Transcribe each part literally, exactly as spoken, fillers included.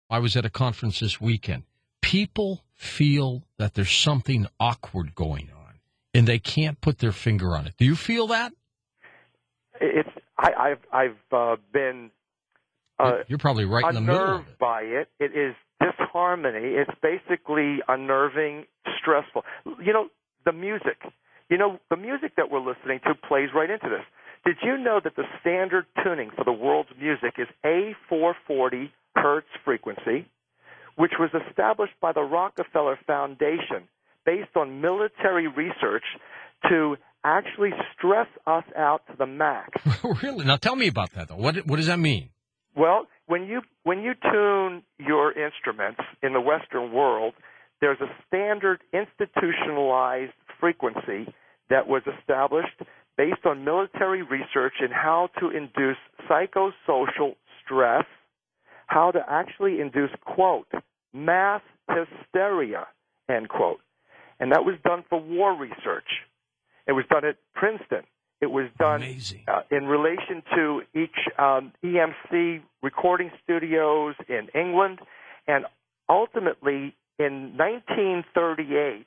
I was at a conference this weekend. People feel that there's something awkward going on, and they can't put their finger on it. Do you feel that? It's I, I've I've uh, been uh, You're probably right in the middle of unnerved it. by it. It is disharmony. It's basically unnerving, stressful. You know, the music. You know, the music that we're listening to plays right into this. Did you know that the standard tuning for the world's music is A four forty hertz frequency, which was established by the Rockefeller Foundation based on military research to actually stress us out to the max? Really? Now tell me about that, though. What what does that mean? Well, when you when you tune your instruments in the Western world, there's a standard institutionalized frequency that was established based on military research in how to induce psychosocial stress, how to actually induce, quote, mass hysteria, end quote. And that was done for war research. It was done at Princeton. It was done uh, in relation to each um, E M C recording studios in England. And ultimately, in nineteen thirty-eight,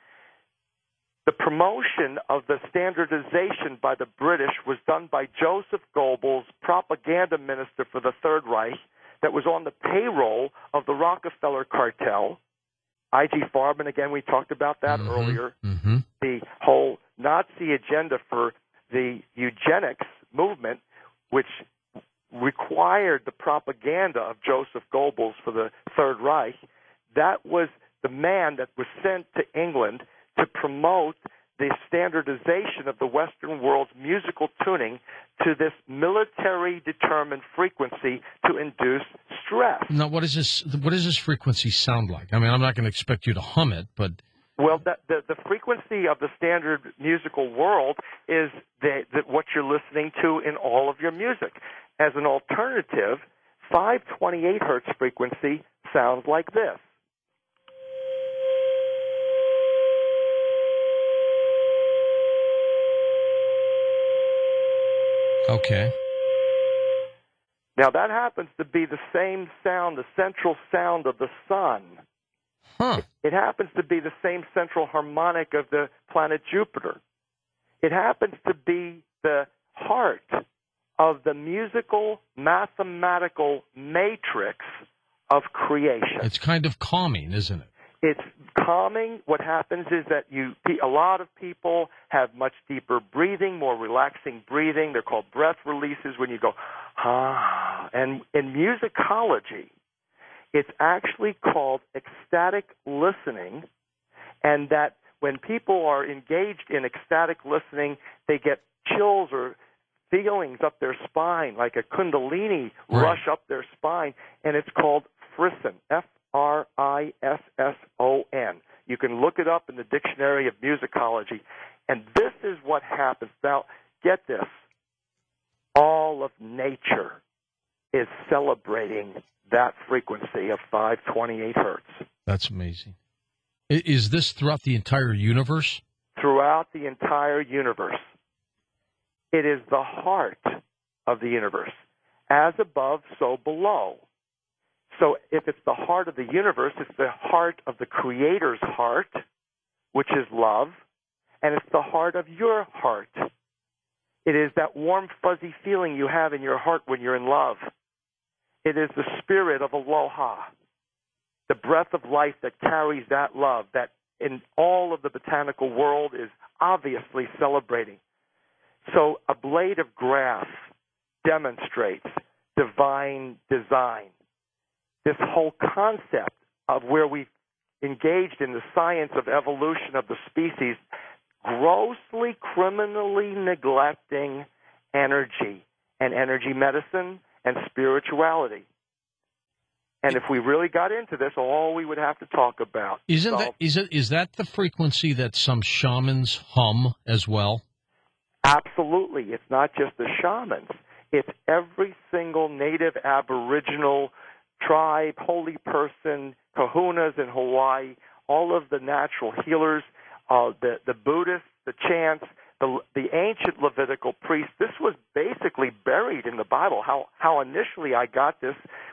the promotion of the standardization by the British was done by Joseph Goebbels, propaganda minister for the Third Reich, that was on the payroll of the Rockefeller cartel. I G Farben, again, we talked about that mm-hmm. earlier. Mm-hmm. The whole Nazi agenda for the eugenics movement, which required the propaganda of Joseph Goebbels for the Third Reich, that was the man that was sent to England to promote the standardization of the Western world's musical tuning to this military-determined frequency to induce stress. Now, what is this? What does this frequency sound like? I mean, I'm not going to expect you to hum it, but well, that, the the frequency of the standard musical world is the, the, what you're listening to in all of your music. As an alternative, five twenty-eight hertz frequency sounds like this. Okay. Now, that happens to be the same sound, the central sound of the sun. Huh. It, it happens to be the same central harmonic of the planet Jupiter. It happens to be the heart of the musical, mathematical matrix of creation. It's kind of calming, isn't it? It's calming. What happens is that you, a lot of people have much deeper breathing, more relaxing breathing. They're called breath releases when you go, ah. And in musicology, it's actually called ecstatic listening, and that when people are engaged in ecstatic listening, they get chills or feelings up their spine, like a kundalini right. rush up their spine, and it's called frisson, F R I S S O N. You can look it up in the Dictionary of Musicology. And this is what happens. Now, get this. All of nature is celebrating that frequency of five twenty-eight hertz. That's amazing. Is this throughout the entire universe? Throughout the entire universe. It is the heart of the universe. As above, so below. So if it's the heart of the universe, it's the heart of the Creator's heart, which is love, and it's the heart of your heart. It is that warm, fuzzy feeling you have in your heart when you're in love. It is the spirit of aloha, the breath of life that carries that love, that in all of the botanical world is obviously celebrating. So a blade of grass demonstrates divine design. This whole concept of where we've engaged in the science of evolution of the species, grossly, criminally neglecting energy and energy medicine and spirituality. And if we really got into this, all we would have to talk about. Isn't so, that is it is that the frequency that some shamans hum as well? Absolutely. It's not just the shamans. It's every single native Aboriginal tribe, holy person, kahunas in Hawaii, all of the natural healers, uh, the, the Buddhists, the chants, the, the ancient Levitical priests. This was basically buried in the Bible. How, how initially I got this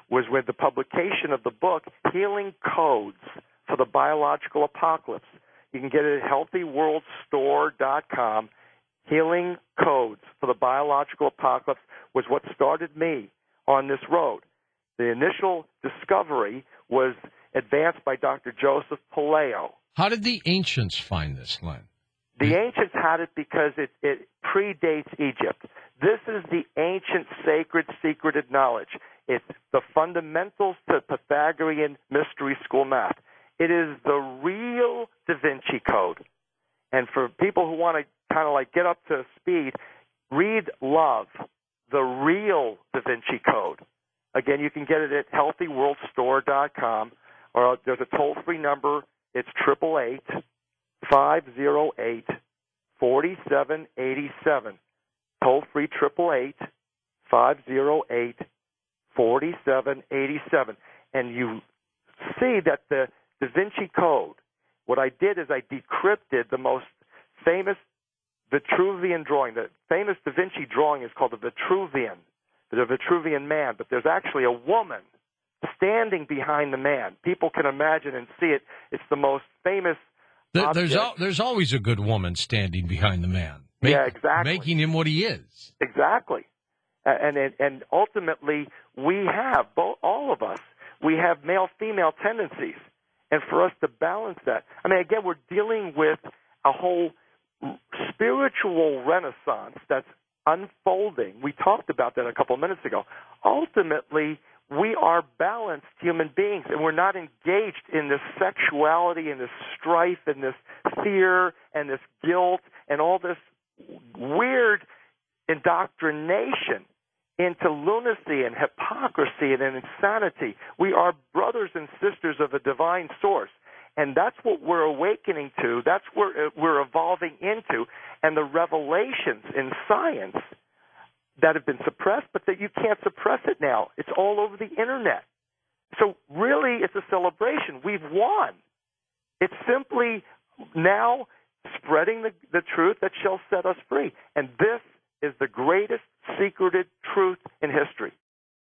was with the publication of the book, Healing Codes for the Biological Apocalypse. You can get it at healthy world store dot com. Healing Codes for the Biological Apocalypse was what started me on this road. The initial discovery was advanced by Doctor Joseph Palaio. How did the ancients find this, Len? The ancients had it because it, it predates Egypt. This is the ancient, sacred, secreted knowledge. It's the fundamentals to Pythagorean mystery school math. It is the real Da Vinci Code. And for people who want to kind of like get up to speed, read Love, the real Da Vinci Code. Again, you can get it at healthy world store dot com, or there's a toll-free number. It's eight eight eight, five oh eight, four seven eight seven. Toll-free eight eight eight, five oh eight, four seven eight seven. And you see that the Da Vinci Code, what I did is I decrypted the most famous Vitruvian drawing. The famous Da Vinci drawing is called the Vitruvian, the Vitruvian Man, but there's actually a woman standing behind the man. People can imagine and see it. It's the most famous there, there's, object. al- there's always a good woman standing behind the man. Make, yeah, exactly. Making him what he is. Exactly. And, and, and ultimately, we have, both, all of us, we have male-female tendencies. And for us to balance that, I mean, again, we're dealing with a whole spiritual renaissance that's unfolding. We talked about that a couple of minutes ago. Ultimately, we are balanced human beings, and we're not engaged in this sexuality and this strife and this fear and this guilt and all this weird indoctrination into lunacy and hypocrisy and insanity. We are brothers and sisters of a divine source. And that's what we're awakening to. That's what we're evolving into. And the revelations in science that have been suppressed, but that you can't suppress it now. It's all over the Internet. So really, it's a celebration. We've won. It's simply now spreading the, the truth that shall set us free. And this is the greatest secreted truth in history.